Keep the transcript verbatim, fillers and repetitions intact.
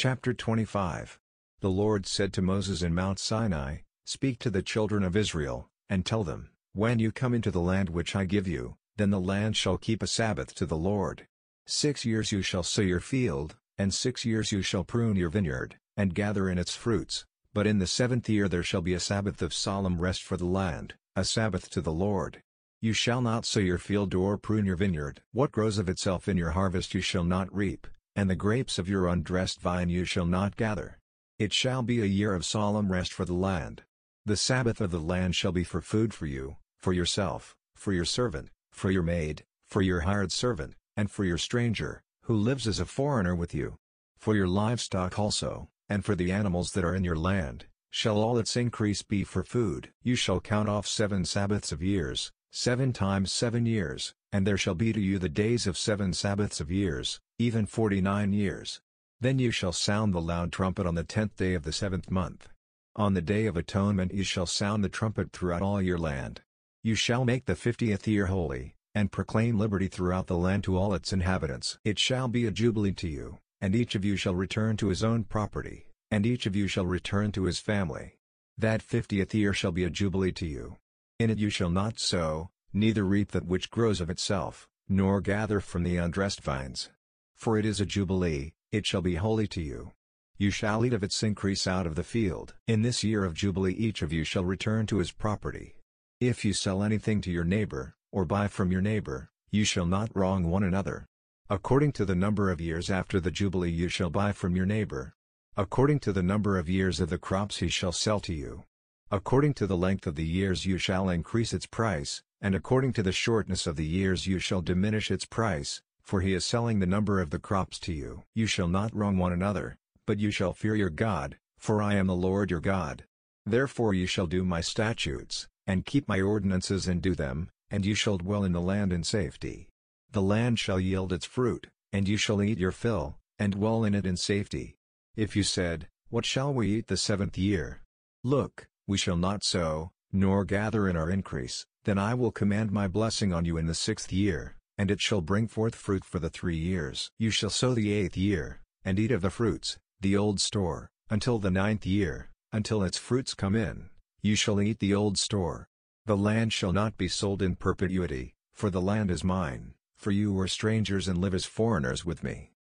Chapter twenty-five. The Lord said to Moses in Mount Sinai, "Speak to the children of Israel, and tell them, when you come into the land which I give you, then the land shall keep a Sabbath to the Lord. Six years you shall sow your field, and six years you shall prune your vineyard, and gather in its fruits, but in the seventh year there shall be a Sabbath of solemn rest for the land, a Sabbath to the Lord. You shall not sow your field or prune your vineyard. What grows of itself in your harvest you shall not reap, and the grapes of your undressed vine you shall not gather. It shall be a year of solemn rest for the land. The Sabbath of the land shall be for food for you, for yourself, for your servant, for your maid, for your hired servant, and for your stranger, who lives as a foreigner with you. For your livestock also, and for the animals that are in your land, shall all its increase be for food. You shall count off seven Sabbaths of years, seven times seven years, and there shall be to you the days of seven Sabbaths of years, even forty-nine years. Then you shall sound the loud trumpet on the tenth day of the seventh month. On the day of atonement you shall sound the trumpet throughout all your land. You shall make the fiftieth year holy, and proclaim liberty throughout the land to all its inhabitants. It shall be a jubilee to you, and each of you shall return to his own property, and each of you shall return to his family. That fiftieth year shall be a jubilee to you. In it you shall not sow, neither reap that which grows of itself, nor gather from the undressed vines. For it is a jubilee, it shall be holy to you. You shall eat of its increase out of the field. In this year of jubilee each of you shall return to his property. If you sell anything to your neighbor, or buy from your neighbor, you shall not wrong one another. According to the number of years after the jubilee you shall buy from your neighbor. According to the number of years of the crops he shall sell to you. According to the length of the years you shall increase its price, and according to the shortness of the years you shall diminish its price, for he is selling the number of the crops to you. You shall not wrong one another, but you shall fear your God, for I am the Lord your God. Therefore you shall do my statutes, and keep my ordinances and do them, and you shall dwell in the land in safety. The land shall yield its fruit, and you shall eat your fill, and dwell in it in safety. If you said, "What shall we eat the seventh year? Look, we shall not sow, nor gather in our increase," then I will command my blessing on you in the sixth year, and it shall bring forth fruit for the three years. You shall sow the eighth year, and eat of the fruits, the old store, until the ninth year, until its fruits come in, you shall eat the old store. The land shall not be sold in perpetuity, for the land is mine, for you are strangers and live as foreigners with me.